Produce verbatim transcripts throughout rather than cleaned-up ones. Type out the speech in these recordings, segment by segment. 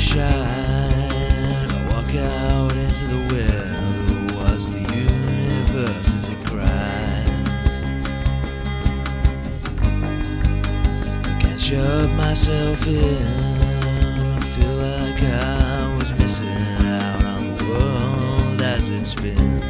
shine. I walk out into the wind, watch the universe as it cries. I can't shut myself in, I feel like I was missing out on the world as it spins.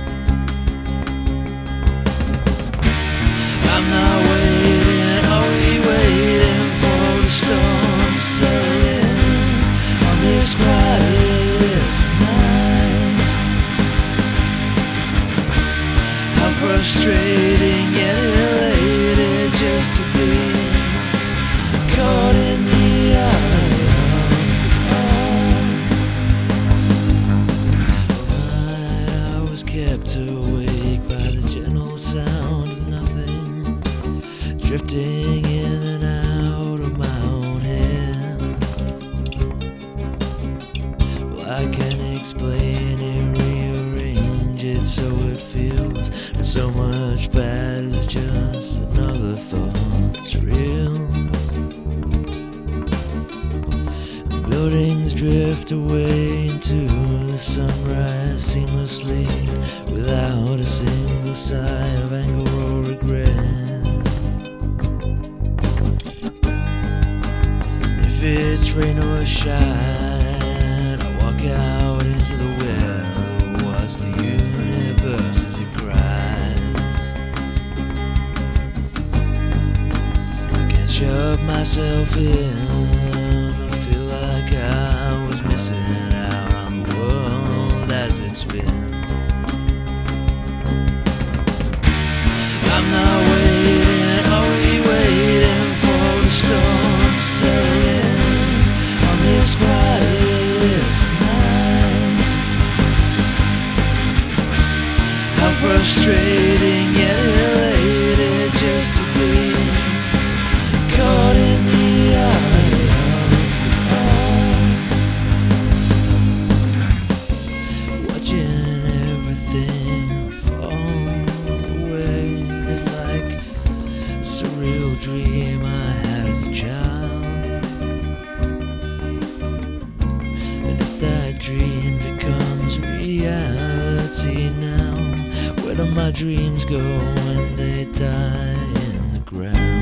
I'm not waiting, are we waiting for the storm to settle in on this quietest night? How frustrating yet elated just to be caught in the eye of the I was kept awake by the gentle sound of nothing drifting in and out of my own head. Well, I can't explain it, rearrange it so it feels that so much bad is just another thought that's real. And buildings drift away into the sunrise seamlessly without a single sigh of anger or regret. If it's rain or shine, I walk out into the wind, watch the universe as it cries. I can't shut myself in, I feel like I was missing out on the world as it spins. I'm not waiting, are we waiting for the storm to settle in on this quietest night? How frustrating yet elated just to be caught in the eye of the watching everything fall away is like a surreal dream I had as a child. And if that dream becomes reality now, where do my dreams go when they die in the ground?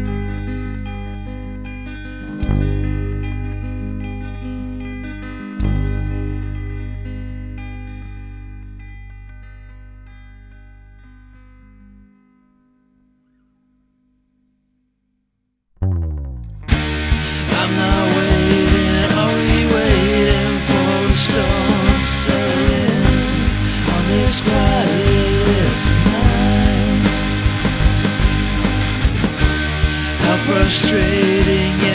I'm not waiting, are we waiting for the storm to settle in on this quietest night? How frustrating